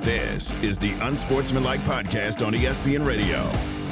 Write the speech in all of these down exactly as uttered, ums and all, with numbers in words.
This is the Unsportsmanlike Podcast on E S P N Radio.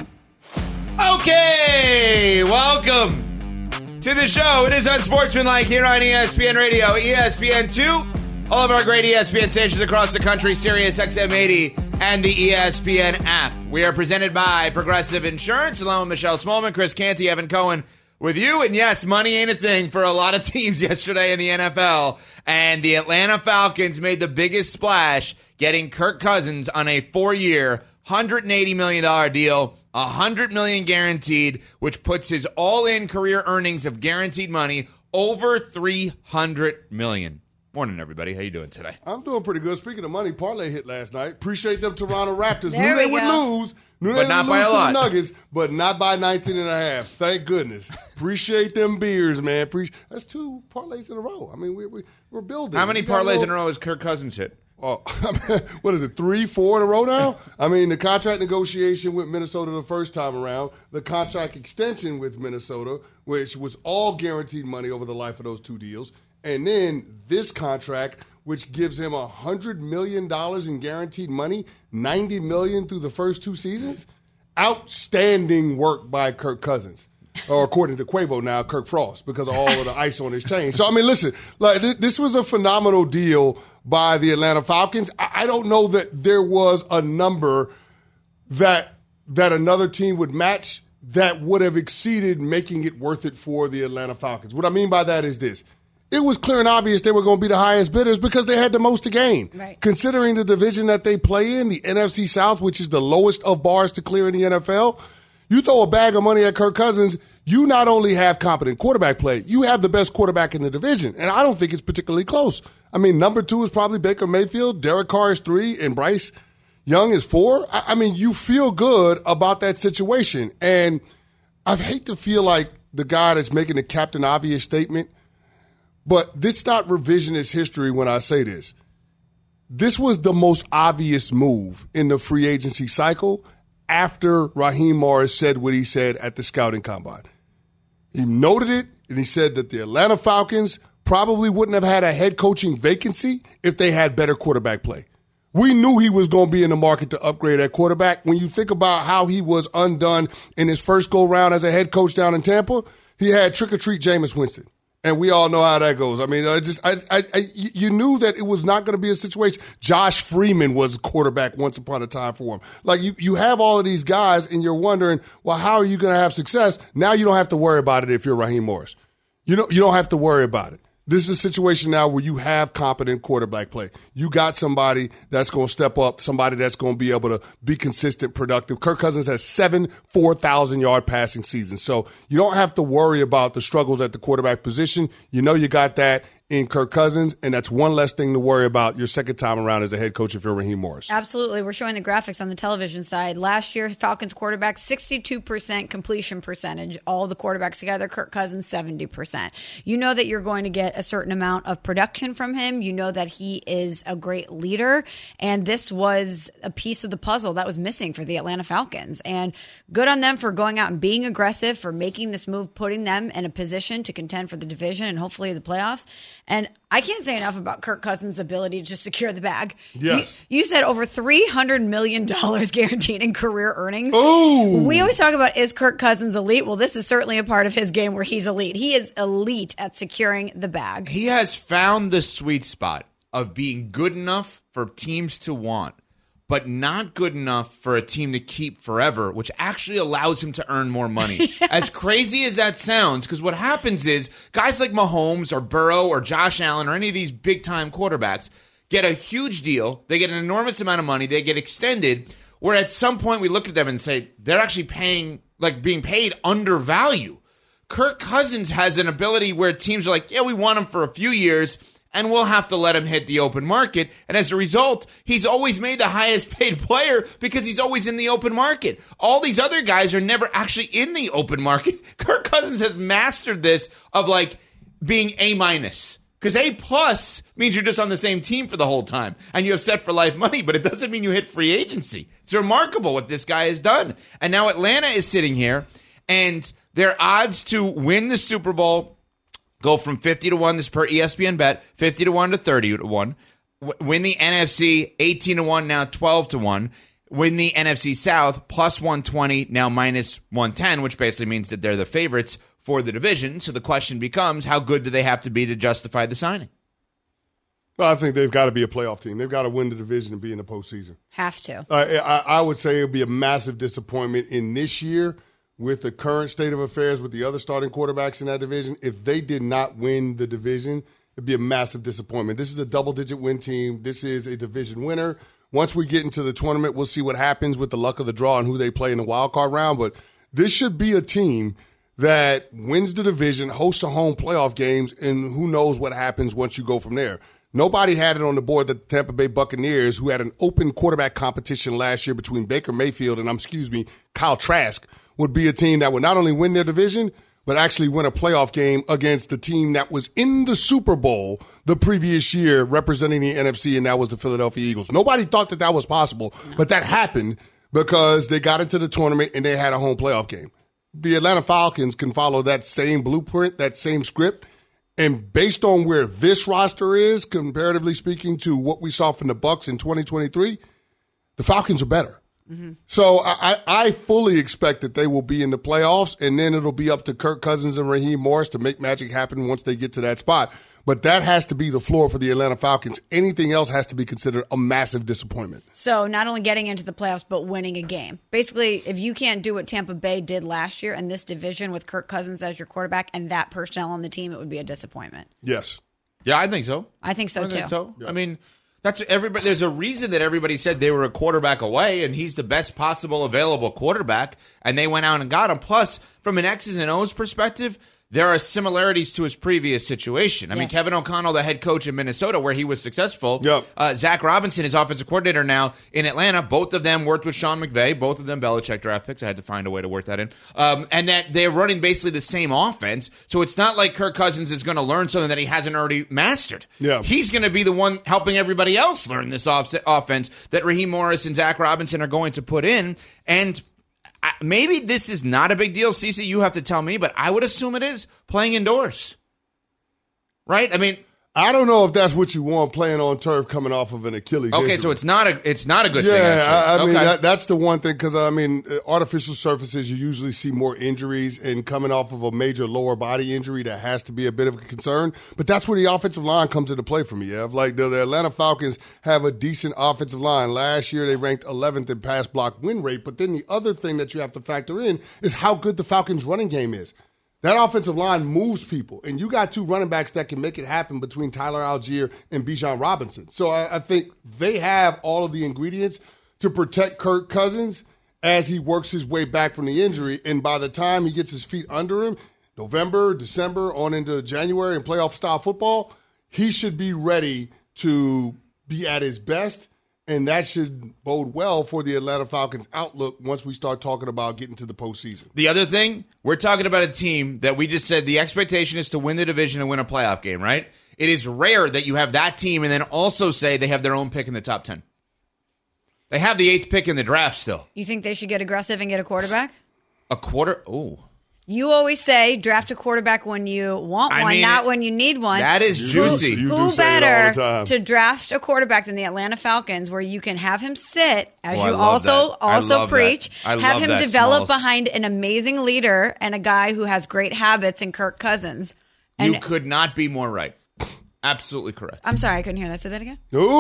Okay, welcome to the show. It is Unsportsmanlike here on E S P N Radio, E S P N two, all of our great E S P N stations across the country, Sirius X M eighty, and the E S P N app. We are presented by Progressive Insurance, along with Michelle Smallman, Chris Canty, Evan Cohen with you. And yes, money ain't a thing for a lot of teams yesterday in the N F L. And the Atlanta Falcons made the biggest splash, getting Kirk Cousins on a four-year, one hundred eighty million dollars deal, one hundred million dollars guaranteed, which puts his all-in career earnings of guaranteed money over three hundred million dollars. Morning, everybody. How you doing today? I'm doing pretty good. Speaking of money, parlay hit last night. Appreciate them Toronto Raptors. There Knew they we would go. lose. Knew But they not would by lose a to lot. the Nuggets, but not by nineteen and a half. Thank goodness. Appreciate them beers, man. Appreciate. That's two parlays in a row. I mean, we, we, we're building. How many We got parlays little- in a row has Kirk Cousins hit? Oh, what is it, three, four in a row now? I mean, the contract negotiation with Minnesota the first time around, the contract extension with Minnesota, which was all guaranteed money over the life of those two deals, and then this contract, which gives him one hundred million dollars in guaranteed money, ninety million dollars through the first two seasons. Outstanding work by Kirk Cousins. Or according to Quavo now, Kirk Frost, because of all of the ice on his chain. So, I mean, listen, like th- this was a phenomenal deal by the Atlanta Falcons. I, I don't know that there was a number that that another team would match that would have exceeded making it worth it for the Atlanta Falcons. What I mean by that is this. It was clear and obvious they were going to be the highest bidders because they had the most to gain. Right. Considering the division that they play in, the N F C South, which is the lowest of bars to clear in the N F L, you throw a bag of money at Kirk Cousins, you not only have competent quarterback play, you have the best quarterback in the division. And I don't think it's particularly close. I mean, number two is probably Baker Mayfield, Derek Carr is three, and Bryce Young is four. I, I mean, you feel good about that situation. And I hate to feel like the guy that's making the Captain Obvious statement, but this is not revisionist history when I say this. This was the most obvious move in the free agency cycle after Raheem Morris said what he said at the scouting combine. He noted it, and he said that the Atlanta Falcons probably wouldn't have had a head coaching vacancy if they had better quarterback play. We knew he was going to be in the market to upgrade at quarterback. When you think about how he was undone in his first go-round as a head coach down in Tampa, he had trick-or-treat Jameis Winston. And we all know how that goes. I mean, I just, I, I, I, you knew that it was not going to be a situation. Josh Freeman was quarterback once upon a time for him. Like, you, you have all of these guys, and you're wondering, well, how are you going to have success? Now you don't have to worry about it if you're Raheem Morris. You don't, you don't have to worry about it. This is a situation now where you have competent quarterback play. You got somebody that's going to step up, somebody that's going to be able to be consistent, productive. Kirk Cousins has seven four thousand-yard passing seasons. So you don't have to worry about the struggles at the quarterback position. You know you got that in Kirk Cousins, and that's one less thing to worry about your second time around as a head coach if you're Raheem Morris. Absolutely. We're showing the graphics on the television side. Last year, Falcons quarterback, sixty-two percent completion percentage. All the quarterbacks together, Kirk Cousins, seventy percent. You know that you're going to get a certain amount of production from him. You know that he is a great leader. And this was a piece of the puzzle that was missing for the Atlanta Falcons. And good on them for going out and being aggressive, for making this move, putting them in a position to contend for the division and hopefully the playoffs. And I can't say enough about Kirk Cousins' ability to secure the bag. Yes. You, you said over three hundred million dollars guaranteed in career earnings. Ooh. We always talk about, is Kirk Cousins elite? Well, this is certainly a part of his game where he's elite. He is elite at securing the bag. He has found the sweet spot of being good enough for teams to want, but not good enough for a team to keep forever, which actually allows him to earn more money. Yes. As crazy as that sounds, because what happens is guys like Mahomes or Burrow or Josh Allen or any of these big-time quarterbacks get a huge deal. They get an enormous amount of money. They get extended, where at some point we look at them and say, they're actually paying, like being paid under value. Kirk Cousins has an ability where teams are like, yeah, we want him for a few years, and we'll have to let him hit the open market. And as a result, he's always made the highest paid player because he's always in the open market. All these other guys are never actually in the open market. Kirk Cousins has mastered this of like being A minus. Because A plus means you're just on the same team for the whole time and you have set for life money, but it doesn't mean you hit free agency. It's remarkable what this guy has done. And now Atlanta is sitting here and their odds to win the Super Bowl go from fifty to one, this per E S P N bet, fifty to one to thirty to one. w- win the N F C eighteen to one, now twelve to one. Win the N F C South plus one twenty, now minus one ten, which basically means that they're the favorites for the division. So the question becomes, how good do they have to be to justify the signing? Well, I think they've got to be a playoff team. They've got to win the division and be in the postseason. Have to. Uh, I, I would say it would be a massive disappointment in this year with the current state of affairs with the other starting quarterbacks in that division. If they did not win the division, it'd be a massive disappointment. This is a double-digit win team. This is a division winner. Once we get into the tournament, we'll see what happens with the luck of the draw and who they play in the wild card round. But this should be a team that wins the division, hosts a home playoff games, and who knows what happens once you go from there. Nobody had it on the board that the Tampa Bay Buccaneers, who had an open quarterback competition last year between Baker Mayfield and, um, excuse me, Kyle Trask, would be a team that would not only win their division, but actually win a playoff game against the team that was in the Super Bowl the previous year representing the N F C, and that was the Philadelphia Eagles. Nobody thought that that was possible, but that happened because they got into the tournament and they had a home playoff game. The Atlanta Falcons can follow that same blueprint, that same script. And based on where this roster is, comparatively speaking to what we saw from the Bucs in twenty twenty-three, the Falcons are better. Mm-hmm. So I, I fully expect that they will be in the playoffs, and then it'll be up to Kirk Cousins and Raheem Morris to make magic happen once they get to that spot. But that has to be the floor for the Atlanta Falcons. Anything else has to be considered a massive disappointment. So not only getting into the playoffs, but winning a game. Basically, if you can't do what Tampa Bay did last year in this division with Kirk Cousins as your quarterback and that personnel on the team, it would be a disappointment. Yes. Yeah, I think so. I think so, I think too. So. Yeah. I mean, that's everybody. There's a reason that everybody said they were a quarterback away, and he's the best possible available quarterback, and they went out and got him. Plus, from an X's and O's perspective, there are similarities to his previous situation. I yes. mean, Kevin O'Connell, the head coach in Minnesota, where he was successful. Yep. Uh, Zach Robinson is offensive coordinator now in Atlanta. Both of them worked with Sean McVay. Both of them Belichick draft picks. I had to find a way to work that in. Um, and that they're running basically the same offense. So it's not like Kirk Cousins is going to learn something that he hasn't already mastered. Yeah. He's going to be the one helping everybody else learn this off- offense that Raheem Morris and Zach Robinson are going to put in. And maybe this is not a big deal. Cece, you have to tell me, but I would assume it is playing indoors. Right? I mean, I don't know if that's what you want playing on turf coming off of an Achilles okay, injury. so it's not a it's not a good yeah, thing. Yeah, I, I actually. mean okay. that, that's the one thing because I mean artificial surfaces you usually see more injuries, and coming off of a major lower body injury that has to be a bit of a concern. But that's where the offensive line comes into play for me. Yeah, like the, the Atlanta Falcons have a decent offensive line. Last year they ranked eleventh in pass block win rate. But then the other thing that you have to factor in is how good the Falcons' running game is. That offensive line moves people, and you got two running backs that can make it happen between Tyler Algier and Bijan Robinson. So I, I think they have all of the ingredients to protect Kirk Cousins as he works his way back from the injury. And by the time he gets his feet under him, November, December, on into January and playoff-style football, he should be ready to be at his best. And that should bode well for the Atlanta Falcons' outlook once we start talking about getting to the postseason. The other thing, we're talking about a team that we just said the expectation is to win the division and win a playoff game, right? It is rare that you have that team and then also say they have their own pick in the top ten. They have the eighth pick in the draft still. You think they should get aggressive and get a quarterback? A quarter? Ooh. You always say draft a quarterback when you want I one, mean, not when you need one. That is juicy. You do Who say it all better the time. to draft a quarterback than the Atlanta Falcons, where you can have him sit, as Oh, I you love also that. I also love preach, that. I have love him that, develop Smalls. behind an amazing leader and a guy who has great habits in Kirk Cousins. And You could not be more right. Absolutely correct. I'm sorry, I couldn't hear that. Say that again.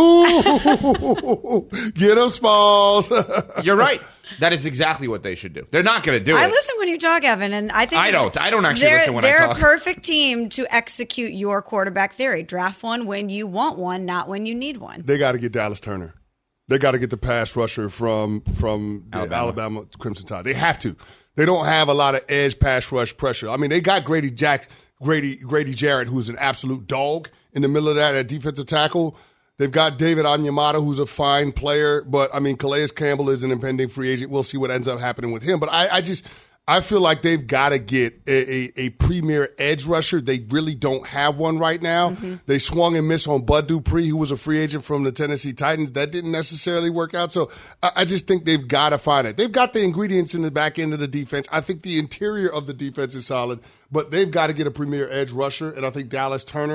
Ooh, get him, Smalls. You're right. That is exactly what they should do. They're not going to do I it. listen when you talk, Evan, and I think I don't. I don't actually they're, listen when I they're talk. a perfect team to execute your quarterback theory. Draft one when you want one, not when you need one. They got to get Dallas Turner. They got to get the pass rusher from from the Alabama. Alabama Crimson Tide. They have to. They don't have a lot of edge pass rush pressure. I mean, they got Grady Jack, Grady Grady Jarrett, who's an absolute dog in the middle of that at defensive tackle. They've got David Onyemata, who's a fine player, but I mean, Calais Campbell is an impending free agent. We'll see what ends up happening with him. But I, I just, I feel like they've got to get a, a, a premier edge rusher. They really don't have one right now. Mm-hmm. They swung and missed on Bud Dupree, who was a free agent from the Tennessee Titans. That didn't necessarily work out. So I, I just think they've got to find it. They've got the ingredients in the back end of the defense. I think the interior of the defense is solid, but they've got to get a premier edge rusher. And I think Dallas Turner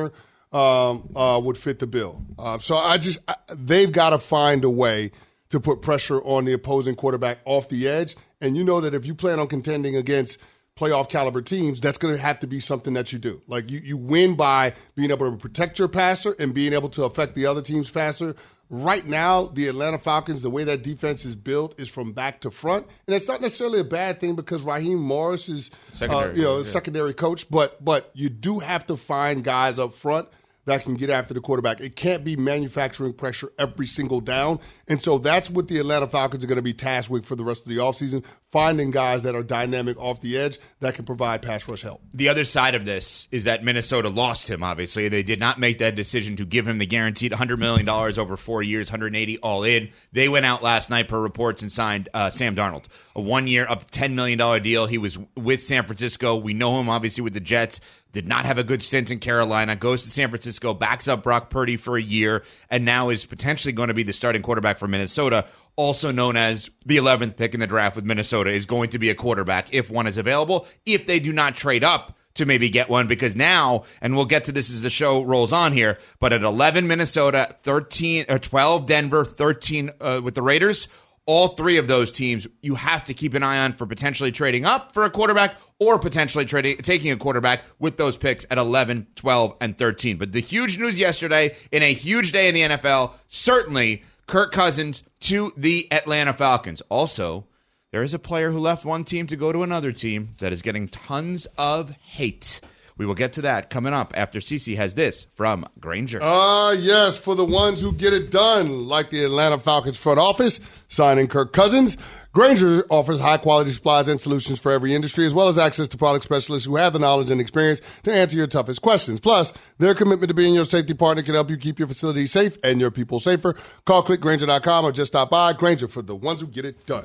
um, uh, would fit the bill. Uh, so I just I, they've got to find a way to put pressure on the opposing quarterback off the edge. And you know that if you plan on contending against playoff caliber teams, that's going to have to be something that you do. Like you, you win by being able to protect your passer and being able to affect the other team's passer. Right now, the Atlanta Falcons, the way that defense is built is from back to front. And it's not necessarily a bad thing because Raheem Morris is uh, you know, a yeah. secondary coach, but but you do have to find guys up front that can get after the quarterback. It can't be manufacturing pressure every single down. And so that's what the Atlanta Falcons are going to be tasked with for the rest of the offseason, finding guys that are dynamic off the edge that can provide pass rush help. The other side of this is that Minnesota lost him, obviously. They did not make that decision to give him the guaranteed one hundred million dollars over four years, one hundred eighty all in. They went out last night per reports and signed uh, Sam Darnold, a one-year, up to ten million dollars deal. He was with San Francisco. We know him, obviously, with the Jets. Did not have a good stint in Carolina, goes to San Francisco, backs up Brock Purdy for a year, and now is potentially going to be the starting quarterback for Minnesota, also known as the eleventh pick in the draft with Minnesota, is going to be a quarterback if one is available, if they do not trade up to maybe get one, because now, and we'll get to this as the show rolls on here, but at eleven Minnesota, thirteen or twelve Denver, thirteen uh, with the Raiders, all three of those teams you have to keep an eye on for potentially trading up for a quarterback or potentially trading taking a quarterback with those picks at eleven, twelve, and thirteen. But the huge news yesterday, in a huge day in the N F L, certainly Kirk Cousins to the Atlanta Falcons. Also, there is a player who left one team to go to another team that is getting tons of hate. We will get to that coming up after Cece has this from Grainger. Ah, uh, yes, for the ones who get it done, like the Atlanta Falcons front office, signing Kirk Cousins. Grainger offers high-quality supplies and solutions for every industry, as well as access to product specialists who have the knowledge and experience to answer your toughest questions. Plus, their commitment to being your safety partner can help you keep your facility safe and your people safer. Call click grainger dot com or just stop by. Grainger, for the ones who get it done.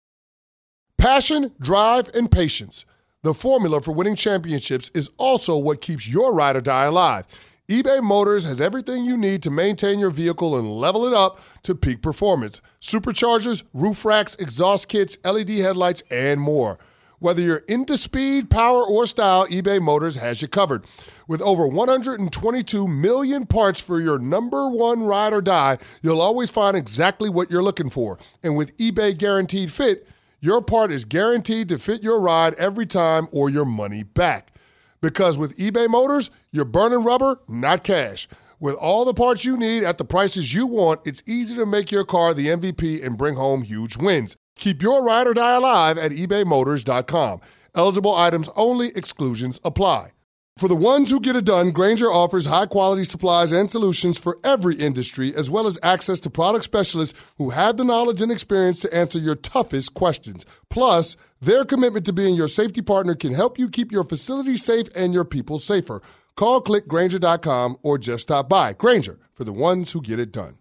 Passion, drive, and patience. The formula for winning championships is also what keeps your ride or die alive. eBay Motors has everything you need to maintain your vehicle and level it up to peak performance. Superchargers, roof racks, exhaust kits, L E D headlights, and more. Whether you're into speed, power, or style, eBay Motors has you covered. With over one hundred twenty-two million parts for your number one ride or die, you'll always find exactly what you're looking for. And with eBay Guaranteed Fit, your part is guaranteed to fit your ride every time or your money back. Because with eBay Motors, you're burning rubber, not cash. With all the parts you need at the prices you want, it's easy to make your car the M V P and bring home huge wins. Keep your ride or die alive at ebay motors dot com. Eligible items only, exclusions apply. For the ones who get it done, Grainger offers high-quality supplies and solutions for every industry, as well as access to product specialists who have the knowledge and experience to answer your toughest questions. Plus, their commitment to being your safety partner can help you keep your facility safe and your people safer. Call click grainger dot com or just stop by. Grainger, for the ones who get it done.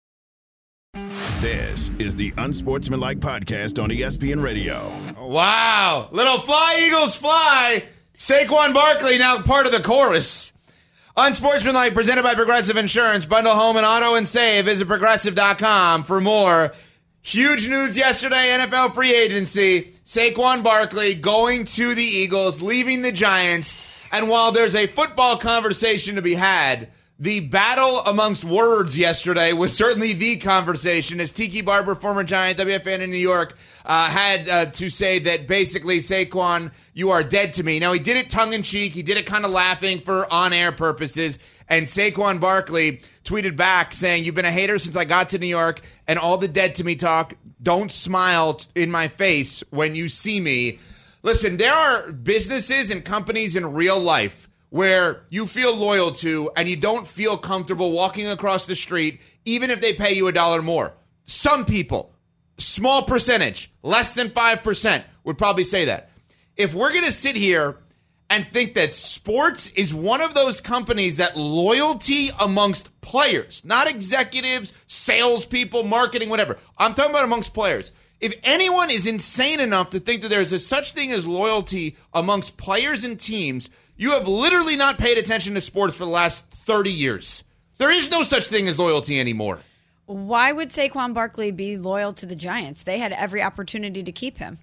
This is the Unsportsmanlike Podcast on E S P N Radio. Wow. Little fly, Eagles, fly. Saquon Barkley, now part of the chorus. Unsportsmanlike, presented by Progressive Insurance. Bundle home and auto and save. Visit progressive dot com for more. Huge news yesterday, N F L free agency. Saquon Barkley going to the Eagles, leaving the Giants. And while there's a football conversation to be had, the battle amongst words yesterday was certainly the conversation, as Tiki Barber, former Giant, W F N in New York, uh, had uh, to say that basically, Saquon, you are dead to me. Now, he did it tongue-in-cheek. He did it kind of laughing for on-air purposes. And Saquon Barkley tweeted back saying, you've been a hater since I got to New York, and all the dead to me talk, don't smile in my face when you see me. Listen, there are businesses and companies in real life where you feel loyal to and you don't feel comfortable walking across the street, even if they pay you a dollar more. Some people, small percentage, less than five percent, would probably say that. If we're going to sit here and think that sports is one of those companies that loyalty amongst players, not executives, salespeople, marketing, whatever. I'm talking about amongst players. If anyone is insane enough to think that there's a such thing as loyalty amongst players and teams, you have literally not paid attention to sports for the last thirty years. There is no such thing as loyalty anymore. Why would Saquon Barkley be loyal to the Giants? They had every opportunity to keep him.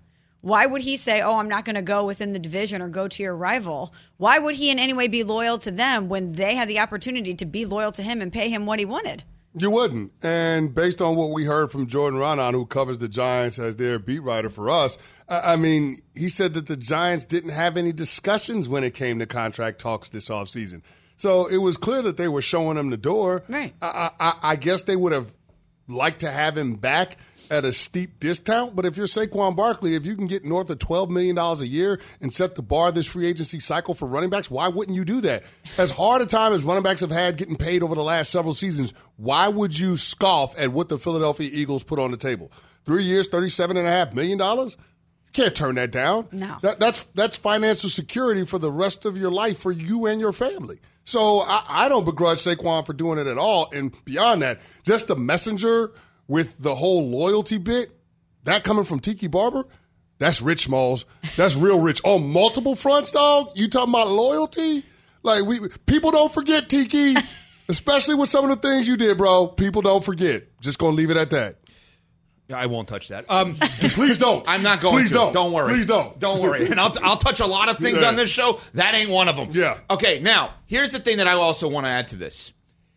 Why would he say, oh, I'm not going to go within the division or go to your rival? Why would he in any way be loyal to them when they had the opportunity to be loyal to him and pay him what he wanted? You wouldn't. And based on what we heard from Jordan Raanan, who covers the Giants as their beat writer for us, I mean, he said that the Giants didn't have any discussions when it came to contract talks this offseason. So it was clear that they were showing him the door. Right. I, I, I guess they would have liked to have him back at a steep discount, but if you're Saquon Barkley, if you can get north of twelve million dollars a year and set the bar this free agency cycle for running backs, why wouldn't you do that? As hard a time as running backs have had getting paid over the last several seasons, why would you scoff at what the Philadelphia Eagles put on the table? Three years, thirty-seven point five million dollars? You can't turn that down. No. That, that's, that's financial security for the rest of your life for you and your family. So I, I don't begrudge Saquon for doing it at all. And beyond that, just the messenger with the whole loyalty bit, that coming from Tiki Barber, that's rich, Smalls. That's real rich. On multiple fronts, dog, you talking about loyalty? Like, we people don't forget, Tiki, especially with some of the things you did, bro. People don't forget. Just going to leave it at that. Yeah, I won't touch that. Um, Please don't. I'm not going Please to. don't. Don't worry. Please don't. Don't worry. And I'll, I'll touch a lot of things Yeah. on this show. That ain't one of them. Yeah. Okay, now, here's the thing that I also want to add to this.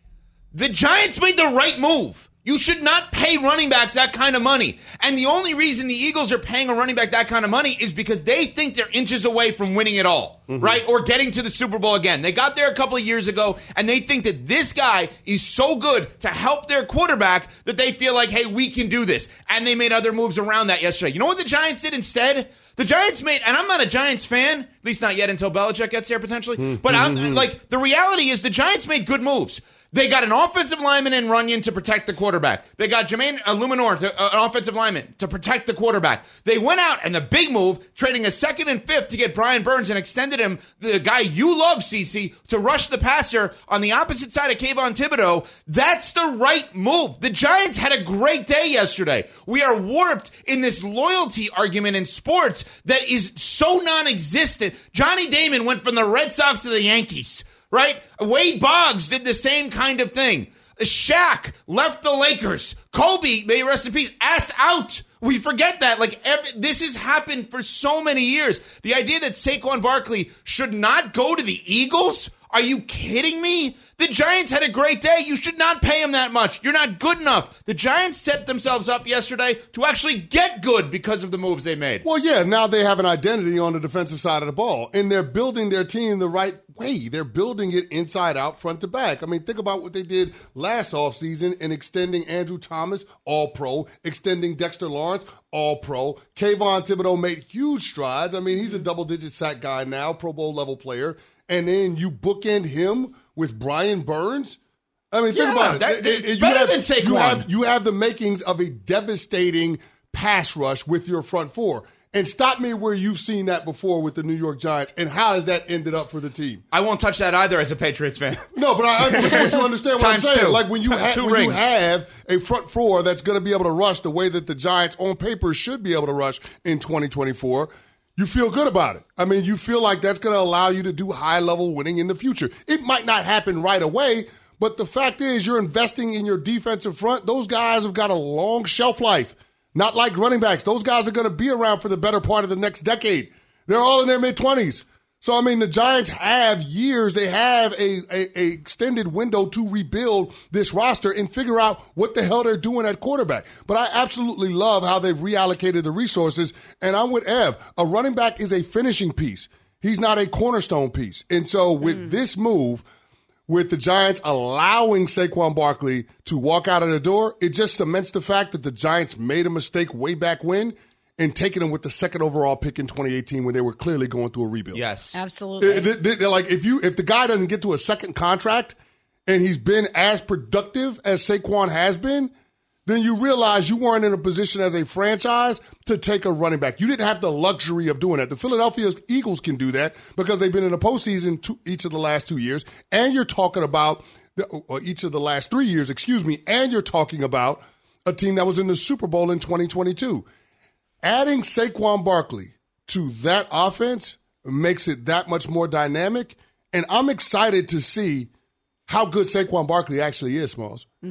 The Giants made the right move. You should not pay running backs that kind of money. And the only reason the Eagles are paying a running back that kind of money is because they think they're inches away from winning it all, mm-hmm. right? Or getting to the Super Bowl again. They got there a couple of years ago, and they think that this guy is so good to help their quarterback that they feel like, hey, we can do this. And they made other moves around that yesterday. You know what the Giants did instead? The Giants made, and I'm not a Giants fan, at least not yet until Belichick gets here potentially, mm-hmm. but I'm, like, the reality is the Giants made good moves. They got an offensive lineman in Runyon to protect the quarterback. They got Jermaine uh, Luminor, to, uh, an offensive lineman, to protect the quarterback. They went out, and the big move, trading a second and fifth to get Brian Burns and extended him, the guy you love, Cece, to rush the passer on the opposite side of Kayvon Thibodeau. That's the right move. The Giants had a great day yesterday. We are warped in this loyalty argument in sports that is so non-existent. Johnny Damon went from the Red Sox to the Yankees. Right? Wade Boggs did the same kind of thing. Shaq left the Lakers. Kobe, may he rest in peace, ass out. We forget that. Like, every, this has happened for so many years. The idea that Saquon Barkley should not go to the Eagles? Are you kidding me? The Giants had a great day. You should not pay him that much. You're not good enough. The Giants set themselves up yesterday to actually get good because of the moves they made. Well, yeah, now they have an identity on the defensive side of the ball, and they're building their team the right way. They're building it inside out, front to back. I mean, think about what they did last offseason in extending Andrew Thomas, all-pro, extending Dexter Lawrence, all-pro. Kayvon Thibodeau made huge strides. I mean, he's a double-digit sack guy now, Pro Bowl level player. And then you bookend him with Brian Burns. I mean, think yeah, about it. That, it, it it's better have, than Saquon. You have, you have the makings of a devastating pass rush with your front four. And stop me where you've seen that before with the New York Giants, and how has that ended up for the team? I won't touch that either as a Patriots fan. No, but I, I want you to understand what I'm saying. Two. Like when you, ha- two when you rings. have a front four that's going to be able to rush the way that the Giants on paper should be able to rush in twenty twenty-four, you feel good about it. I mean, you feel like that's going to allow you to do high-level winning in the future. It might not happen right away, but the fact is you're investing in your defensive front. Those guys have got a long shelf life. Not like running backs. Those guys are going to be around for the better part of the next decade. They're all in their mid-twenties. So, I mean, the Giants have years. They have a, a, a extended window to rebuild this roster and figure out what the hell they're doing at quarterback. But I absolutely love how they've reallocated the resources. And I'm with Ev. A running back is a finishing piece. He's not a cornerstone piece. And so with mm. this move, with the Giants allowing Saquon Barkley to walk out of the door, it just cements the fact that the Giants made a mistake way back when and taking him with the second overall pick in twenty eighteen when they were clearly going through a rebuild. Yes. Absolutely. They, they, they're like, if you if the guy doesn't get to a second contract and he's been as productive as Saquon has been, then you realize you weren't in a position as a franchise to take a running back. You didn't have the luxury of doing that. The Philadelphia Eagles can do that because they've been in the postseason two, each of the last two years, and you're talking about the, or each of the last three years, excuse me, and you're talking about a team that was in the Super Bowl in twenty twenty-two. Adding Saquon Barkley to that offense makes it that much more dynamic, and I'm excited to see how good Saquon Barkley actually is, Smalls. Mm-hmm.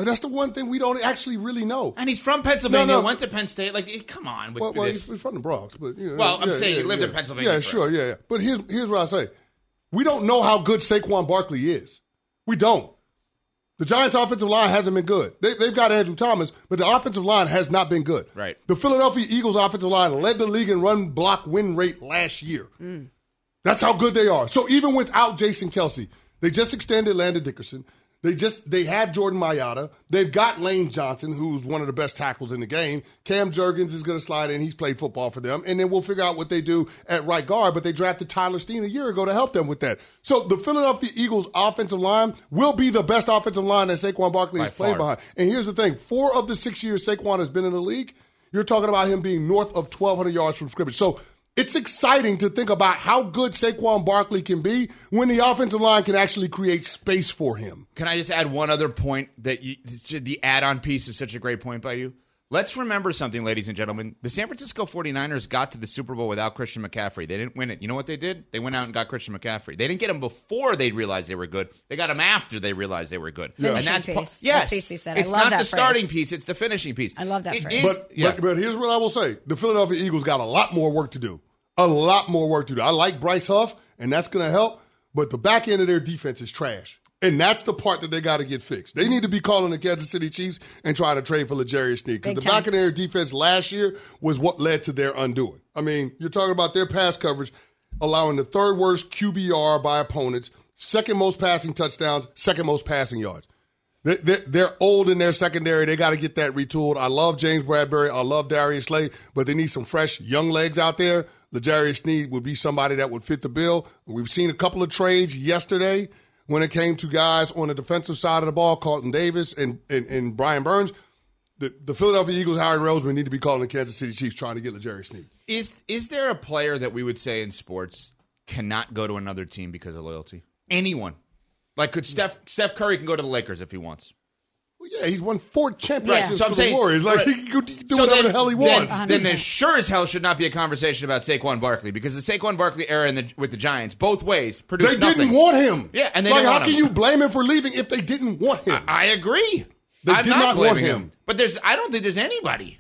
But that's the one thing we don't actually really know. And he's from Pennsylvania, No, no. went to Penn State. Like, come on with Well, well this. he's, he's from the Bronx, but you know, Well, I'm yeah, saying yeah, he lived yeah. in Pennsylvania Yeah, for- sure, yeah, yeah. But here's here's what I say: we don't know how good Saquon Barkley is. We don't. The Giants' offensive line hasn't been good. They, they've got Andrew Thomas, but the offensive line has not been good. Right. The Philadelphia Eagles' offensive line led the league in run block win rate last year. Mm. That's how good they are. So even without Jason Kelce, they just extended Landon Dickerson. They just they have Jordan Mailata. They've got Lane Johnson, who's one of the best tackles in the game. Cam Jurgens is going to slide in. He's played football for them. And then we'll figure out what they do at right guard. But they drafted Tyler Steen a year ago to help them with that. So the Philadelphia Eagles offensive line will be the best offensive line that Saquon Barkley By has played far. behind. And here's the thing. Four of the six years Saquon has been in the league, you're talking about him being north of twelve hundred yards from scrimmage. So it's exciting to think about how good Saquon Barkley can be when the offensive line can actually create space for him. Can I just add one other point that you, the add-on piece is such a great point by you? Let's remember something, ladies and gentlemen. The San Francisco forty-niners got to the Super Bowl without Christian McCaffrey. They didn't win it. You know what they did? They went out and got Christian McCaffrey. They didn't get him before they realized they were good. They got him after they realized they were good. Yeah. And that's Finishing piece, yes. as Cece said. I It's love not that the phrase. starting piece. It's the finishing piece. I love that It phrase. is- But, yeah. but but here's what I will say: the Philadelphia Eagles got a lot more work to do. A lot more work to do. I like Bryce Huff, and that's going to help. But the back end of their defense is trash, and that's the part that they got to get fixed. They need to be calling the Kansas City Chiefs and trying to trade for L'Jarius Sneed, because Big the time. back end of their defense last year was what led to their undoing. I mean, you're talking about their pass coverage, allowing the third worst Q B R by opponents, second most passing touchdowns, second most passing yards. They- they- They're old in their secondary. They got to get that retooled. I love James Bradbury. I love Darius Slay, but they need some fresh young legs out there. L'Jarius Sneed would be somebody that would fit the bill. We've seen a couple of trades yesterday when it came to guys on the defensive side of the ball, Carlton Davis and, and, and Brian Burns. The, the Philadelphia Eagles, Harry Roseman, need to be calling the Kansas City Chiefs trying to get L'Jarius Sneed. Is is there a player that we would say in sports cannot go to another team because of loyalty? Anyone? Like, could Steph Steph Curry can go to the Lakers if he wants? Well, yeah, he's won four championships So I'm for the saying- Warriors. Like, right. he can do So whatever then- the hell he then- wants. Then, there sure as hell should not be a conversation about Saquon Barkley, because the Saquon Barkley era in the, with the Giants, both ways, produced They nothing. didn't want him. Yeah, and they like, didn't how want can him. you blame him for leaving if they didn't want him? I agree. They I'm did not, not want blaming him. him. But there's, I don't think there's anybody.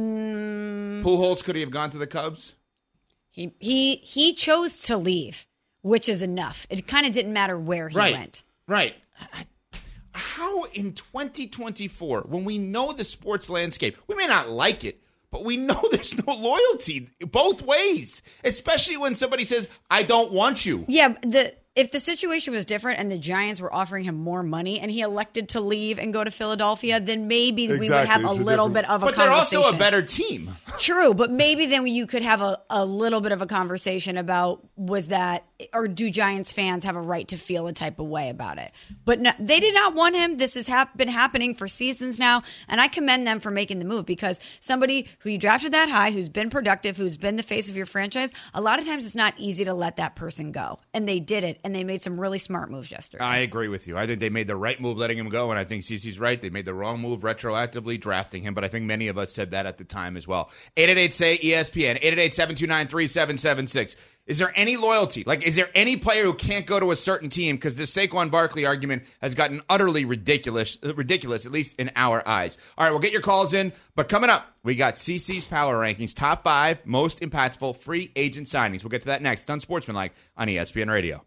Mm. Pujols, could he have gone to the Cubs? He he he chose to leave, which is enough. It kind of didn't matter where he right. went. Right. How in twenty twenty-four, when we know the sports landscape, we may not like it, but we know there's no loyalty both ways, especially when somebody says, I don't want you. Yeah, the if the situation was different and the Giants were offering him more money and he elected to leave and go to Philadelphia, then maybe we would Exactly. have a It's a little different- bit of a But they're conversation. also a better team. True, but maybe then you could have a, a little bit of a conversation about was that, or do Giants fans have a right to feel a type of way about it? But no, they did not want him. This has hap- been happening for seasons now, and I commend them for making the move, because somebody who you drafted that high, who's been productive, who's been the face of your franchise, a lot of times it's not easy to let that person go. And they did it, and they made some really smart moves yesterday. I agree with you. I think they made the right move letting him go, and I think Cece's right. They made the wrong move retroactively drafting him, but I think many of us said that at the time as well. eight eight eight, S A Y, E S P N, eight eight eight, seven two nine, three seven seven six. Is there any loyalty? Like, is there any player who can't go to a certain team? Because this Saquon Barkley argument has gotten utterly ridiculous, ridiculous, at least in our eyes. All right, we'll get your calls in, but coming up, we got Cece's Power Rankings, top five most impactful free agent signings. We'll get to that next on Sportsmanlike on E S P N Radio.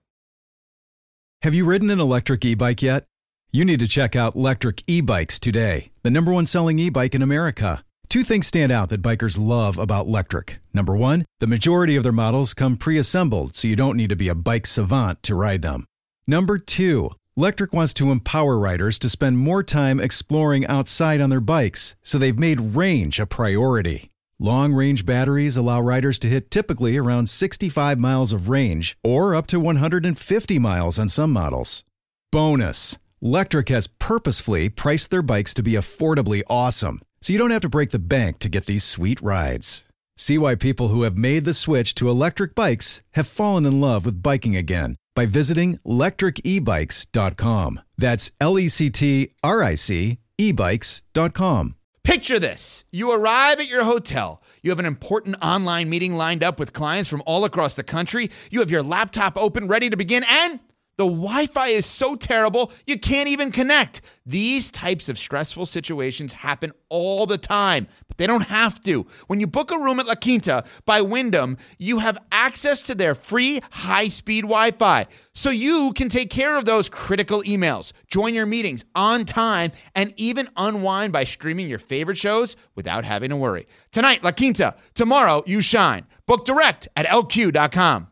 Have you ridden an electric e-bike yet? You need to check out Lectric E-Bikes today, the number one selling e-bike in America. Two things stand out that bikers love about Lectric. Number one, the majority of their models come pre-assembled, so you don't need to be a bike savant to ride them. Number two, Lectric wants to empower riders to spend more time exploring outside on their bikes, so they've made range a priority. Long-range batteries allow riders to hit typically around sixty-five miles of range, or up to one hundred fifty miles on some models. Bonus, Lectric has purposefully priced their bikes to be affordably awesome, so you don't have to break the bank to get these sweet rides. See why people who have made the switch to electric bikes have fallen in love with biking again by visiting lectric e bikes dot com. That's L E C T R I C e bikes dot com. Picture this. You arrive at your hotel. You have an important online meeting lined up with clients from all across the country. You have your laptop open, ready to begin, and The Wi-Fi is so terrible, you can't even connect. These types of stressful situations happen all the time, but they don't have to. When you book a room at La Quinta by Wyndham, you have access to their free high-speed Wi-Fi, so you can take care of those critical emails, join your meetings on time, and even unwind by streaming your favorite shows without having to worry. Tonight, La Quinta. Tomorrow, you shine. Book direct at L Q dot com.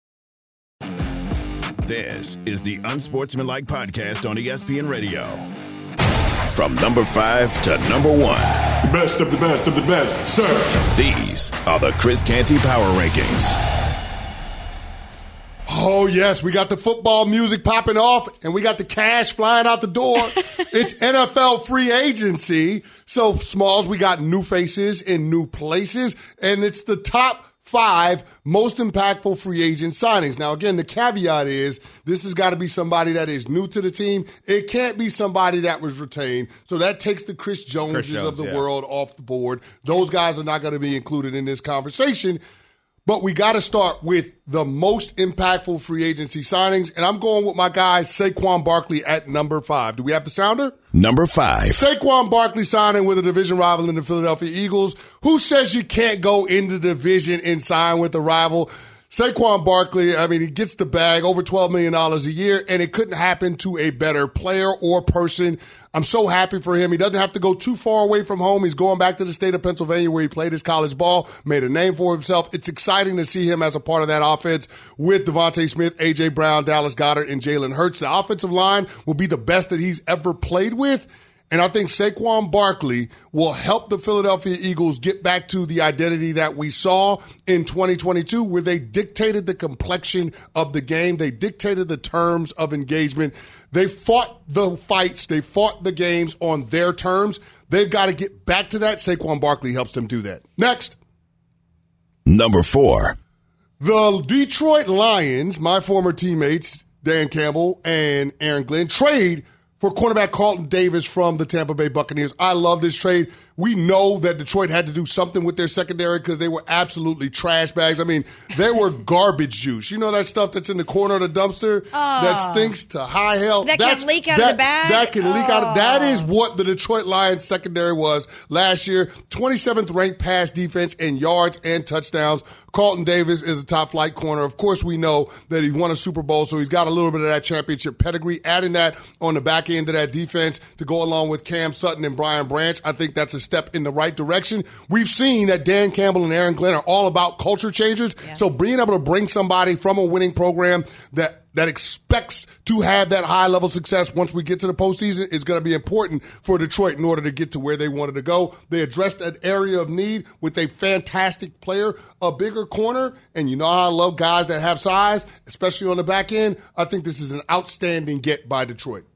This is the Unsportsmanlike Podcast on E S P N Radio. From number five to number one. The best of the best of the best, sir. These are the Chris Canty Power Rankings. Oh, yes, we got the football music popping off, and we got the cash flying out the door. It's N F L free agency. So, Smalls, we got new faces in new places, and it's the top five most impactful free agent signings. Now, again, the caveat is this has got to be somebody that is new to the team. It can't be somebody that was retained. So that takes the Chris Joneses Chris Jones, of the yeah. world off the board. Those guys are not going to be included in this conversation. But we got to start with the most impactful free agency signings. And I'm going with my guy, Saquon Barkley, at number five. Do we have the sounder? Number five. Saquon Barkley signing with a division rival in the Philadelphia Eagles. Who says you can't go into the division and sign with a rival? Saquon Barkley, I mean, he gets the bag, over twelve million dollars a year, and it couldn't happen to a better player or person. I'm so happy for him. He doesn't have to go too far away from home. He's going back to the state of Pennsylvania where he played his college ball, made a name for himself. It's exciting to see him as a part of that offense with Devontae Smith, A J. Brown, Dallas Goedert, and Jalen Hurts. The offensive line will be the best that he's ever played with. And I think Saquon Barkley will help the Philadelphia Eagles get back to the identity that we saw in twenty twenty-two, where they dictated the complexion of the game. They dictated the terms of engagement. They fought the fights. They fought the games on their terms. They've got to get back to that. Saquon Barkley helps them do that. Next. Number four. The Detroit Lions, my former teammates, Dan Campbell and Aaron Glenn, trade for cornerback Carlton Davis from the Tampa Bay Buccaneers. I love this trade. We know that Detroit had to do something with their secondary because they were absolutely trash bags. I mean, they were garbage juice. You know that stuff that's in the corner of the dumpster oh. that stinks to high hell? That that's, can leak out that, of the bag? That can oh. leak out of That is what the Detroit Lions secondary was last year. twenty-seventh ranked pass defense in yards and touchdowns. Carlton Davis is a top flight corner. Of course, we know that he won a Super Bowl, so he's got a little bit of that championship pedigree. Adding that on the back end of that defense to go along with Cam Sutton and Brian Branch, I think that's a step in the right direction. We've seen that Dan Campbell and Aaron Glenn are all about culture changers. Yes. So being able to bring somebody from a winning program that that expects to have that high-level success once we get to the postseason is going to be important for Detroit in order to get to where they wanted to go. They addressed an area of need with a fantastic player, a bigger corner, and you know how I love guys that have size, especially on the back end. I think this is an outstanding get by Detroit.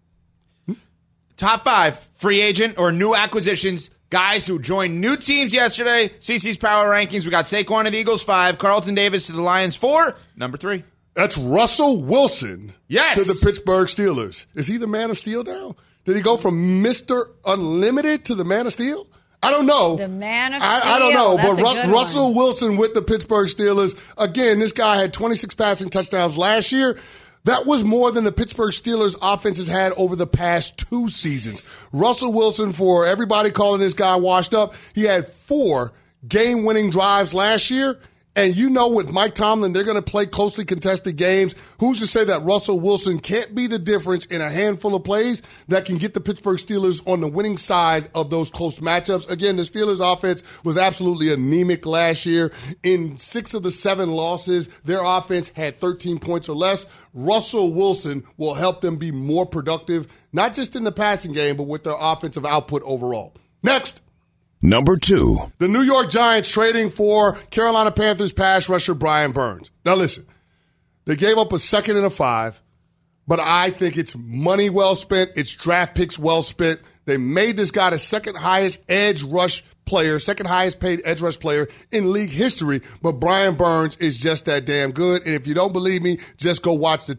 Top five free agent or new acquisitions, guys who joined new teams yesterday. C C's Power Rankings. We got Saquon of the Eagles, five. Carlton Davis to the Lions, four. Number three. That's Russell Wilson yes. to the Pittsburgh Steelers. Is he the Man of Steel now? Did he go from Mister Unlimited to the Man of Steel? I don't know. The Man of I, Steel. I don't know, That's but a Ru- good Russell one. Wilson with the Pittsburgh Steelers. Again, this guy had twenty-six passing touchdowns last year. That was more than the Pittsburgh Steelers offense has had over the past two seasons. Russell Wilson, for everybody calling this guy washed up, he had four game-winning drives last year. And you know with Mike Tomlin, they're going to play closely contested games. Who's to say that Russell Wilson can't be the difference in a handful of plays that can get the Pittsburgh Steelers on the winning side of those close matchups? Again, the Steelers offense was absolutely anemic last year. In six of the seven losses, their offense had thirteen points or less. Russell Wilson will help them be more productive, not just in the passing game, but with their offensive output overall. Next. Number two. The New York Giants trading for Carolina Panthers pass rusher Brian Burns. Now listen, they gave up a second and a five, but I think it's money well spent. It's draft picks well spent. They made this guy the second highest edge rush player, second highest paid edge rush player in league history, but Brian Burns is just that damn good. And if you don't believe me, just go watch the tape.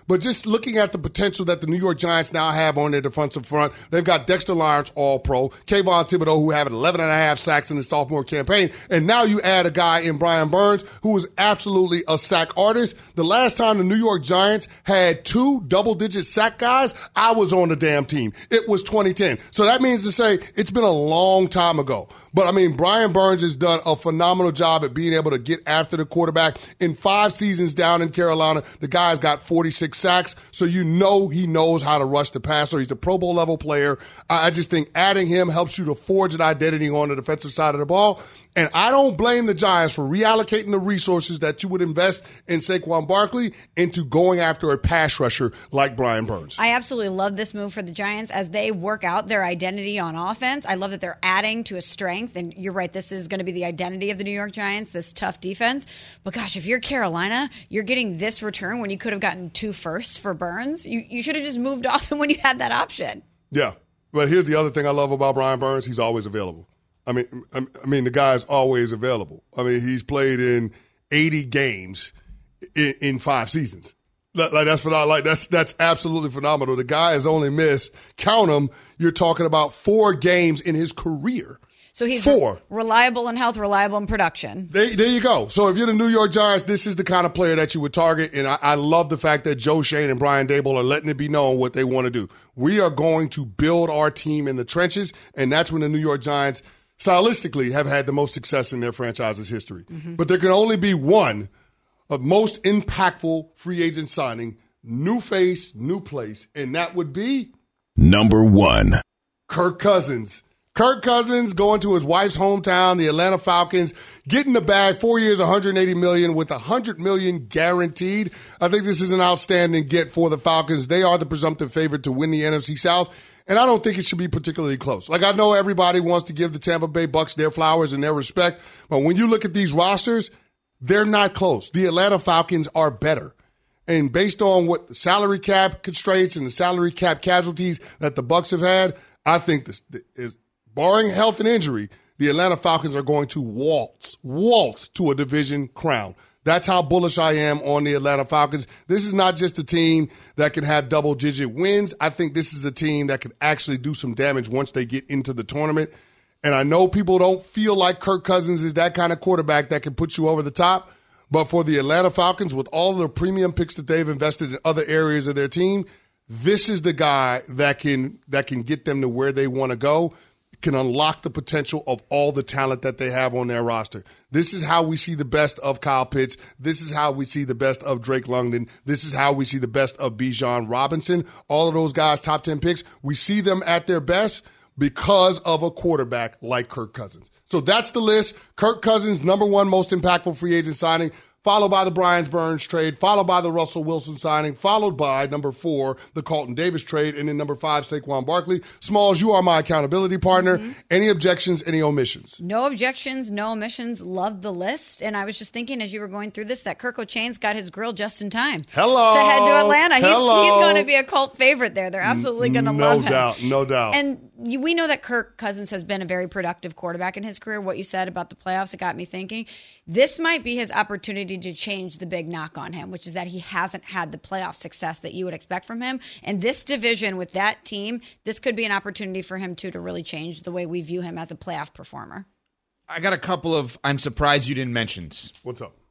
But just looking at the potential that the New York Giants now have on their defensive front, they've got Dexter Lawrence, all-pro, Kayvon Thibodeau, who had eleven and a half sacks in his sophomore campaign, and now you add a guy in Brian Burns, who is absolutely a sack artist. The last time the New York Giants had two double-digit sack guys, I was on the damn team. It was twenty ten. So that means to say it's been a long time ago. But, I mean, Brian Burns has done a phenomenal job at being able to get after the quarterback. In five seasons down in Carolina, the guy's got forty-six sacks, so you know he knows how to rush the passer. He's a Pro Bowl level player. I just think adding him helps you to forge an identity on the defensive side of the ball. And I don't blame the Giants for reallocating the resources that you would invest in Saquon Barkley into going after a pass rusher like Brian Burns. I absolutely love this move for the Giants as they work out their identity on offense. I love that they're adding to a strength. And you're right, this is going to be the identity of the New York Giants, this tough defense. But gosh, if you're Carolina, you're getting this return when you could have gotten two firsts for Burns. You, you should have just moved off him when you had that option. Yeah. But here's the other thing I love about Brian Burns. He's always available. I mean, I mean, the guy's always available. I mean, he's played in eighty games in, in five seasons. Like that's phenomenal. Like that's that's absolutely phenomenal. The guy has only missed, count them, you're talking about four games in his career. So he's Four. Re- reliable in health, reliable in production. There, there you go. So if you're the New York Giants, this is the kind of player that you would target. And I, I love the fact that Joe Schoen and Brian Daboll are letting it be known what they want to do. We are going to build our team in the trenches, and that's when the New York Giants stylistically have had the most success in their franchise's history. Mm-hmm. But there can only be one of most impactful free agent signing, new face, new place, and that would be number one, Kirk Cousins. Kirk Cousins going to his wife's hometown, the Atlanta Falcons, getting the bag, four years, one hundred eighty million dollars with one hundred million dollars guaranteed. I think this is an outstanding get for the Falcons. They are the presumptive favorite to win the N F C South, and I don't think it should be particularly close. Like, I know everybody wants to give the Tampa Bay Bucks their flowers and their respect, but when you look at these rosters, they're not close. The Atlanta Falcons are better. And based on what the salary cap constraints and the salary cap casualties that the Bucks have had, I think this is, barring health and injury, the Atlanta Falcons are going to waltz, waltz to a division crown. That's how bullish I am on the Atlanta Falcons. This is not just a team that can have double-digit wins. I think this is a team that can actually do some damage once they get into the tournament. And I know people don't feel like Kirk Cousins is that kind of quarterback that can put you over the top. But for the Atlanta Falcons, with all the premium picks that they've invested in other areas of their team, this is the guy that can that can get them to where they want to go, can unlock the potential of all the talent that they have on their roster. This is how we see the best of Kyle Pitts. This is how we see the best of Drake London. This is how we see the best of Bijan Robinson. All of those guys, top ten picks, we see them at their best because of a quarterback like Kirk Cousins. So that's the list. Kirk Cousins, number one most impactful free agent signing, followed by the Brian Burns trade, followed by the Russell Wilson signing, followed by number four, the Carlton Davis trade, and then number five, Saquon Barkley. Smalls, you are my accountability partner. Mm-hmm. Any objections, any omissions? No objections, no omissions. Loved the list. And I was just thinking as you were going through this that Kirk O'Chain's got his grill just in time. Hello. To head to Atlanta. Hello. He's, he's going to be a cult favorite there. They're absolutely going to no love him. No doubt, no doubt. And we know that Kirk Cousins has been a very productive quarterback in his career. What you said about the playoffs, it got me thinking. This might be his opportunity to change the big knock on him, which is that he hasn't had the playoff success that you would expect from him. And this division with that team, this could be an opportunity for him, too, to really change the way we view him as a playoff performer. I got a couple of I'm surprised you didn't mention. What's up?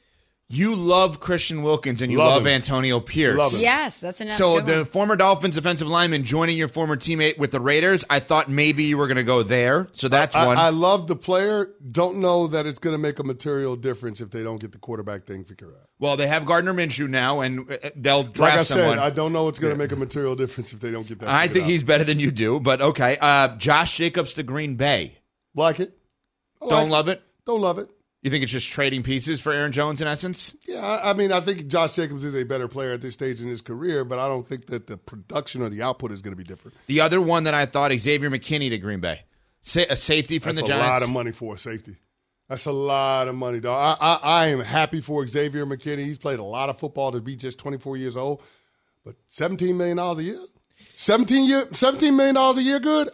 You love Christian Wilkins and you love, love him. Antonio Pierce. Love him. Yes, that's another So good the one. former Dolphins defensive lineman joining your former teammate with the Raiders, I thought maybe you were going to go there. So that's I, one. I, I love the player. Don't know that it's going to make a material difference if they don't get the quarterback thing figured out. Well, they have Gardner Minshew now, and they'll draft like I said, someone. I don't know it's going to make a material difference if they don't get that. I think out. he's better than you do, but okay. Uh, Josh Jacobs to Green Bay. Like it. I Don't like love it? Don't love it. You think it's just trading pieces for Aaron Jones in essence? Yeah, I, I mean, I think Josh Jacobs is a better player at this stage in his career, but I don't think that the production or the output is going to be different. The other one that I thought, Xavier McKinney to Green Bay. Sa- a safety from That's the a Giants. lot of money for a safety. That's a lot of money, dog. I, I, I am happy for Xavier McKinney. He's played a lot of football to be just twenty-four years old, but seventeen million dollars a year? seventeen, year, seventeen million dollars a year good?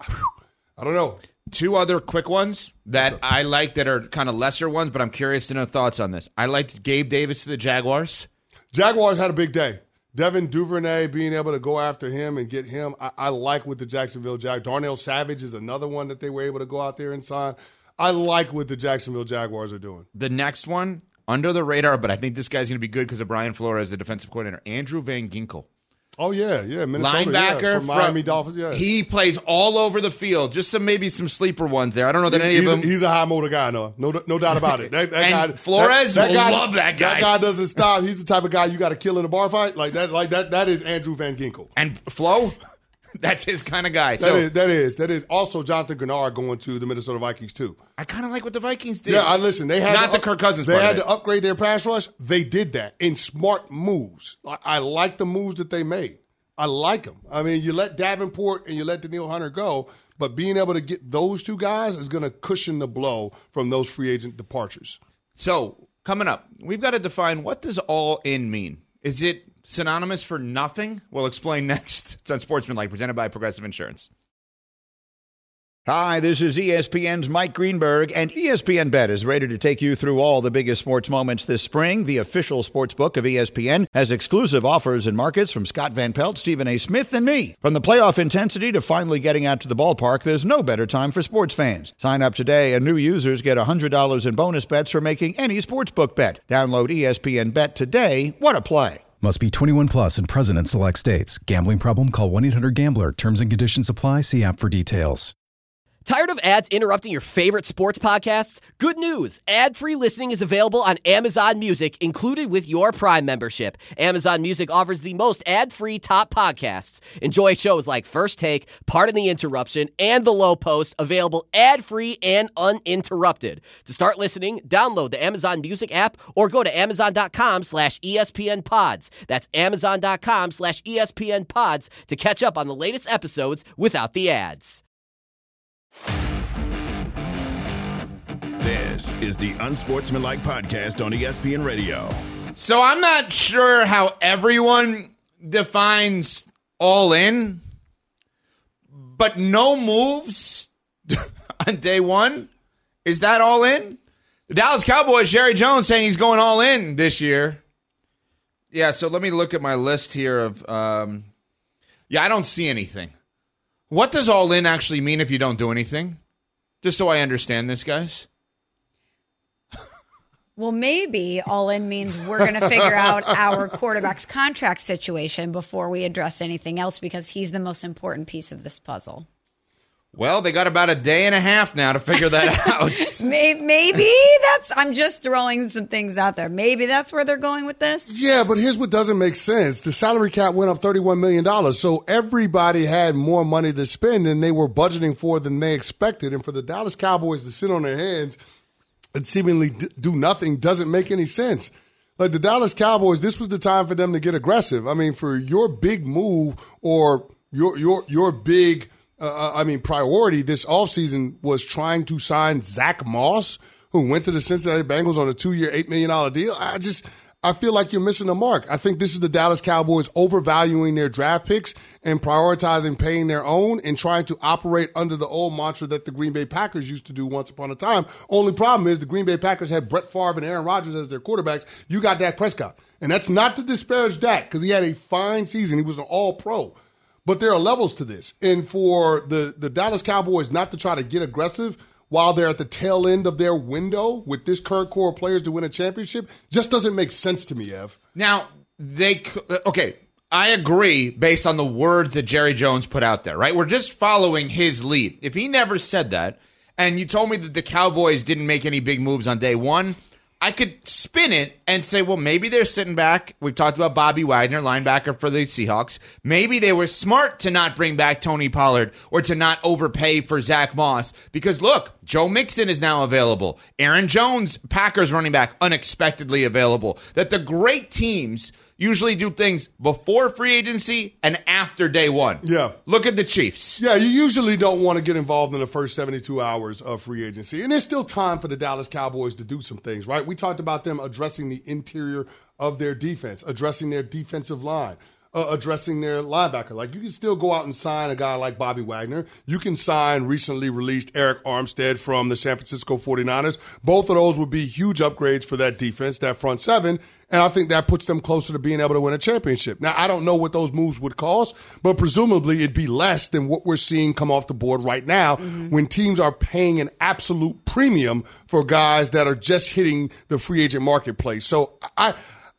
I don't know. Two other quick ones that I like that are kind of lesser ones, but I'm curious to know thoughts on this. I liked Gabe Davis to the Jaguars. Jaguars had a big day. Devin Duvernay being able to go after him and get him, I, I like what the Jacksonville Jaguars. Darnell Savage is another one that they were able to go out there and sign. I like what the Jacksonville Jaguars are doing. The next one, under the radar, but I think this guy's going to be good because of Brian Flores, the defensive coordinator, Andrew Van Ginkel. Oh, yeah, yeah. Minnesota, linebacker yeah, from from Miami Dolphins, yeah. He plays all over the field. Just some maybe some sleeper ones there. I don't know that he's, any of he's them. A, he's a high motor guy, no, no, no doubt about it. That, that and guy, Flores that, that will guy, love that guy. That guy doesn't stop. He's the type of guy you got to kill in a bar fight. Like that, like that. That is Andrew Van Ginkel. And Flo, that's his kind of guy. That So is, that is that is also Jonathan Grenard going to the Minnesota Vikings too. I kind of like what the Vikings did. Yeah, I listen. They had not to the up, Kirk Cousins. They part had of to it. upgrade their pass rush. They did that in smart moves. I, I like the moves that they made. I like them. I mean, you let Davenport and you let Danielle Hunter go, but being able to get those two guys is going to cushion the blow from those free agent departures. So coming up, we've got to define what does all in mean. Is it synonymous for nothing? We'll explain next. It's on Sportsmanlike, presented by Progressive Insurance. Hi, this is E S P N's Mike Greenberg, and E S P N Bet is ready to take you through all the biggest sports moments this spring. The official sports book of E S P N has exclusive offers and markets from Scott Van Pelt, Stephen A. Smith, and me. From the playoff intensity to finally getting out to the ballpark, there's no better time for sports fans. Sign up today, and new users get one hundred dollars in bonus bets for making any sportsbook bet. Download E S P N Bet today. What a play. Must be twenty-one plus and present in select states. Gambling problem? Call one eight hundred gambler. Terms and conditions apply. See app for details. Tired of ads interrupting your favorite sports podcasts? Good news. Ad-free listening is available on Amazon Music, included with your Prime membership. Amazon Music offers the most ad-free top podcasts. Enjoy shows like First Take, Pardon the Interruption, and The Low Post, available ad-free and uninterrupted. To start listening, download the Amazon Music app or go to amazon.com slash ESPN pods. That's amazon.com slash ESPN pods to catch up on the latest episodes without the ads. This is the Unsportsmanlike Podcast on E S P N Radio. So I'm not sure how everyone defines all in, but no moves on day one. Is that all in? The Dallas Cowboys, Jerry Jones saying he's going all in this year. Yeah, so let me look at my list here of, um, yeah, I don't see anything. What does all in actually mean if you don't do anything? Just so I understand this, guys. Well, maybe all in means we're going to figure out our quarterback's contract situation before we address anything else because he's the most important piece of this puzzle. Well, they got about a day and a half now to figure that out. Maybe that's, I'm just throwing some things out there. Maybe that's where they're going with this. Yeah, but here's what doesn't make sense. The salary cap went up thirty-one million dollars, so everybody had more money to spend than they were budgeting for than they expected. And for the Dallas Cowboys to sit on their hands and seemingly do nothing doesn't make any sense. Like the Dallas Cowboys, this was the time for them to get aggressive. I mean, for your big move or your your your big Uh, I mean, priority this offseason was trying to sign Zach Moss, who went to the Cincinnati Bengals on a two-year, eight million dollars deal. I just, I feel like you're missing the mark. I think this is the Dallas Cowboys overvaluing their draft picks and prioritizing paying their own and trying to operate under the old mantra that the Green Bay Packers used to do once upon a time. Only problem is the Green Bay Packers had Brett Favre and Aaron Rodgers as their quarterbacks. You got Dak Prescott. And that's not to disparage Dak because he had a fine season. He was an all-pro. But there are levels to this. And for the, the Dallas Cowboys not to try to get aggressive while they're at the tail end of their window with this current core of players to win a championship just doesn't make sense to me, Ev. Now, they – okay, I agree based on the words that Jerry Jones put out there, right? We're just following his lead. If he never said that and you told me that the Cowboys didn't make any big moves on day one – I could spin it and say, well, maybe they're sitting back. We've talked about Bobby Wagner, linebacker for the Seahawks. Maybe they were smart to not bring back Tony Pollard or to not overpay for Zach Moss because, look, Joe Mixon is now available. Aaron Jones, Packers running back, unexpectedly available. That the great teams usually do things before free agency and after day one. Yeah. Look at the Chiefs. Yeah, you usually don't want to get involved in the first seventy-two hours of free agency. And there's still time for the Dallas Cowboys to do some things, right? We talked about them addressing the interior of their defense, addressing their defensive line, uh, addressing their linebacker. Like, you can still go out and sign a guy like Bobby Wagner. You can sign recently released Eric Armstead from the San Francisco forty-niners. Both of those would be huge upgrades for that defense, that front seven, and I think that puts them closer to being able to win a championship. Now, I don't know what those moves would cost, but presumably it'd be less than what we're seeing come off the board right now mm-hmm. when teams are paying an absolute premium for guys that are just hitting the free agent marketplace. So I,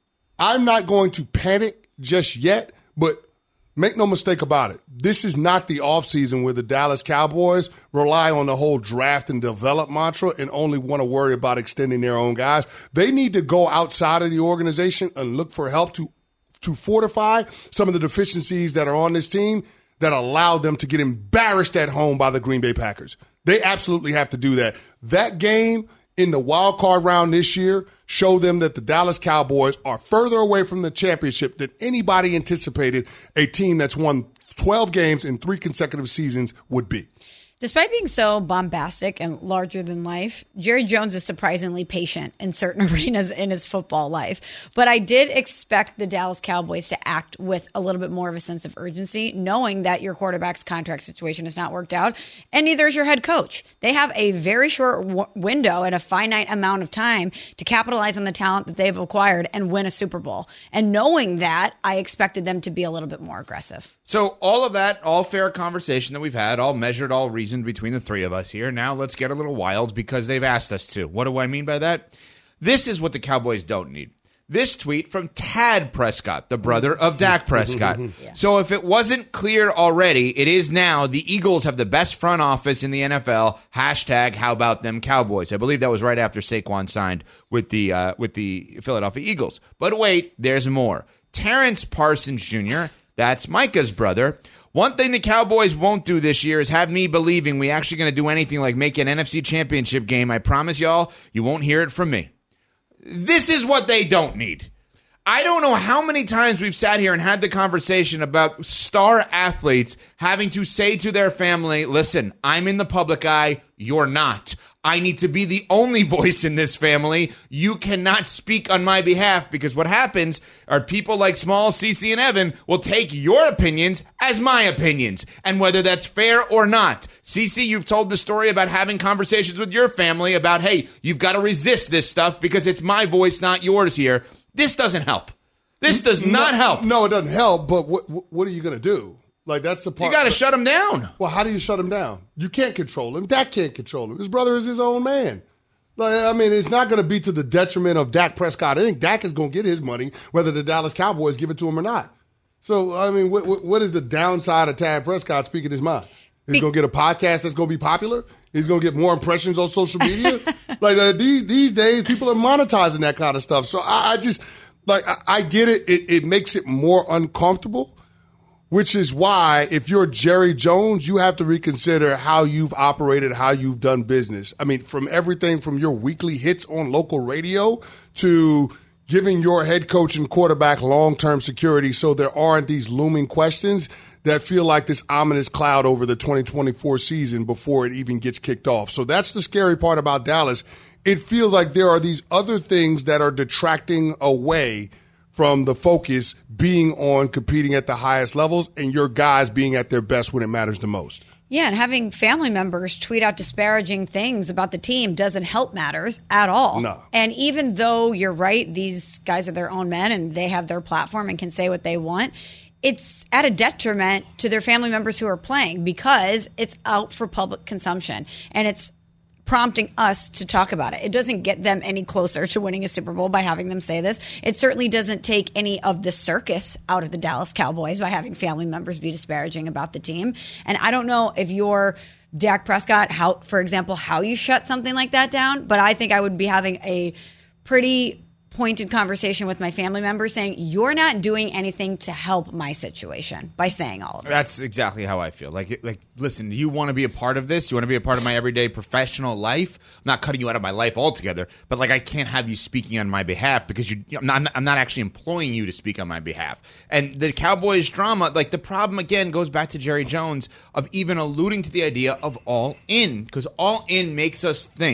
I'm not going to panic just yet, but make no mistake about it. This is not the offseason where the Dallas Cowboys rely on the whole draft and develop mantra and only want to worry about extending their own guys. They need to go outside of the organization and look for help to, to fortify some of the deficiencies that are on this team that allowed them to get embarrassed at home by the Green Bay Packers. They absolutely have to do that. That game in the wild card round this year showed them that the Dallas Cowboys are further away from the championship than anybody anticipated a team that's won twelve games in three consecutive seasons would be. Despite being so bombastic and larger than life, Jerry Jones is surprisingly patient in certain arenas in his football life. But I did expect the Dallas Cowboys to act with a little bit more of a sense of urgency, knowing that your quarterback's contract situation has not worked out, and neither is your head coach. They have a very short w- window and a finite amount of time to capitalize on the talent that they've acquired and win a Super Bowl. And knowing that, I expected them to be a little bit more aggressive. So all of that, all fair conversation that we've had, all measured, all reasoned between the three of us here. Now let's get a little wild because they've asked us to. What do I mean by that? This is what the Cowboys don't need. This tweet from Tad Prescott, the brother of Dak Prescott. yeah. So if it wasn't clear already, it is now. The Eagles have the best front office in the N F L. Hashtag how about them Cowboys. I believe that was right after Saquon signed with the uh, with the Philadelphia Eagles. But wait, there's more. Terrence Parsons Junior, that's Micah's brother. One thing the Cowboys won't do this year is have me believing we actually going to do anything like make an N F C championship game. I promise y'all, you won't hear it from me. This is what they don't need. I don't know how many times we've sat here and had the conversation about star athletes having to say to their family, listen, I'm in the public eye, you're not. I need to be the only voice in this family. You cannot speak on my behalf, because what happens are people like Small, Cece, and Evan will take your opinions as my opinions, and whether that's fair or not. Cece, you've told the story about having conversations with your family about, hey, you've got to resist this stuff because it's my voice, not yours here. This doesn't help. This does not no, help. No, it doesn't help, but what what are you going to do? Like, that's the part. You got to shut him down. Well, how do you shut him down? You can't control him. Dak can't control him. His brother is his own man. Like, I mean, it's not going to be to the detriment of Dak Prescott. I think Dak is going to get his money, whether the Dallas Cowboys give it to him or not. So, I mean, what, what, what is the downside of Tad Prescott speaking his mind? He's going to get a podcast that's going to be popular? He's going to get more impressions on social media? like, uh, these these days, people are monetizing that kind of stuff. So, I, I just, like, I, I get it. it. It makes it more uncomfortable. Which is why, if you're Jerry Jones, you have to reconsider how you've operated, how you've done business. I mean, from everything from your weekly hits on local radio to giving your head coach and quarterback long-term security so there aren't these looming questions that feel like this ominous cloud over the twenty twenty-four season before it even gets kicked off. So that's the scary part about Dallas. It feels like there are these other things that are detracting away from the focus being on competing at the highest levels and your guys being at their best when it matters the most. Yeah, and having family members tweet out disparaging things about the team doesn't help matters at all. No. And even though you're right, these guys are their own men and they have their platform and can say what they want, it's at a detriment to their family members who are playing because it's out for public consumption. And it's prompting us to talk about it. It doesn't get them any closer to winning a Super Bowl by having them say this. It certainly doesn't take any of the circus out of the Dallas Cowboys by having family members be disparaging about the team. And I don't know if you're Dak Prescott, how, for example, how you shut something like that down, but I think I would be having a pretty pointed conversation with my family members saying, you're not doing anything to help my situation by saying all of this. That's exactly how I feel. Like, like, listen, you want to be a part of this? You want to be a part of my everyday professional life? I'm not cutting you out of my life altogether, but like, I can't have you speaking on my behalf because you, I'm not, I'm not actually employing you to speak on my behalf. And the Cowboys drama, like the problem again goes back to Jerry Jones of even alluding to the idea of all in, because all in makes us think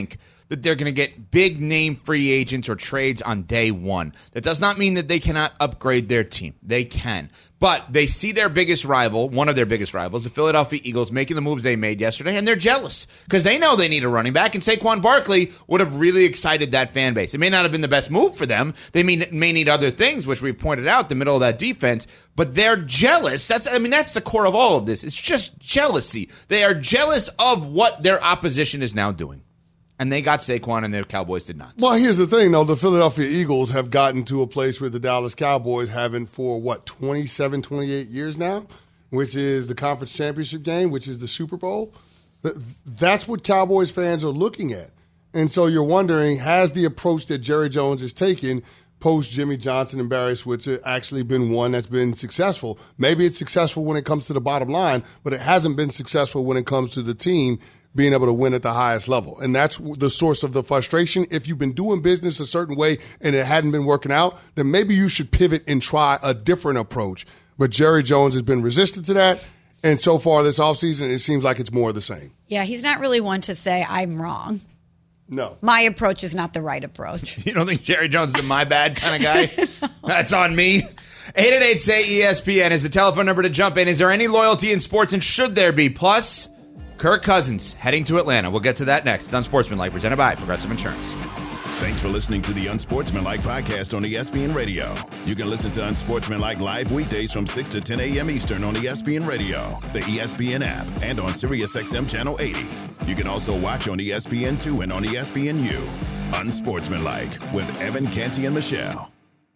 that they're going to get big name free agents or trades on day one. That does not mean that they cannot upgrade their team. They can. But they see their biggest rival, one of their biggest rivals, the Philadelphia Eagles, making the moves they made yesterday, and they're jealous because they know they need a running back, and Saquon Barkley would have really excited that fan base. It may not have been the best move for them. They may, may need other things, which we've pointed out, the middle of that defense, but they're jealous. That's I mean, that's the core of all of this. It's just jealousy. They are jealous of what their opposition is now doing. And they got Saquon, and the Cowboys did not. Well, here's the thing, though. The Philadelphia Eagles have gotten to a place where the Dallas Cowboys haven't for, what, twenty-seven, twenty-eight years now, which is the conference championship game, which is the Super Bowl. That's what Cowboys fans are looking at. And so you're wondering, has the approach that Jerry Jones has taken post Jimmy Johnson and Barry Switzer actually been one that's been successful? Maybe it's successful when it comes to the bottom line, but it hasn't been successful when it comes to the team being able to win at the highest level. And that's the source of the frustration. If you've been doing business a certain way and it hadn't been working out, then maybe you should pivot and try a different approach. But Jerry Jones has been resistant to that. And so far this offseason, it seems like it's more of the same. Yeah, he's not really one to say, I'm wrong. No. My approach is not the right approach. You don't think Jerry Jones is a my bad kind of guy? That's on me. eight eight eight, S A Y, E S P N is the telephone number to jump in. Is there any loyalty in sports, and should there be? Plus, Kirk Cousins heading to Atlanta. We'll get to that next. It's Unsportsmanlike, presented by Progressive Insurance. Thanks for listening to the Unsportsmanlike podcast on E S P N Radio. You can listen to Unsportsmanlike live weekdays from six to ten a.m. Eastern on E S P N Radio, the E S P N app, and on SiriusXM Channel eighty. You can also watch on E S P N two and on E S P N U. Unsportsmanlike with Evan Canty and Michelle.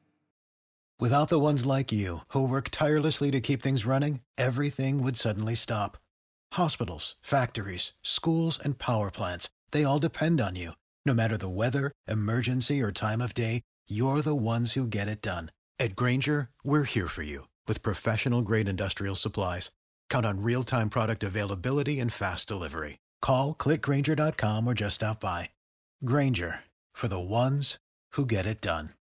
Without the ones like you, who work tirelessly to keep things running, everything would suddenly stop. Hospitals, factories, schools, and power plants, they all depend on you. No matter the weather, emergency, or time of day, you're the ones who get it done. At Grainger, we're here for you with professional-grade industrial supplies. Count on real-time product availability and fast delivery. Call, click Grainger dot com, or just stop by. Grainger, for the ones who get it done.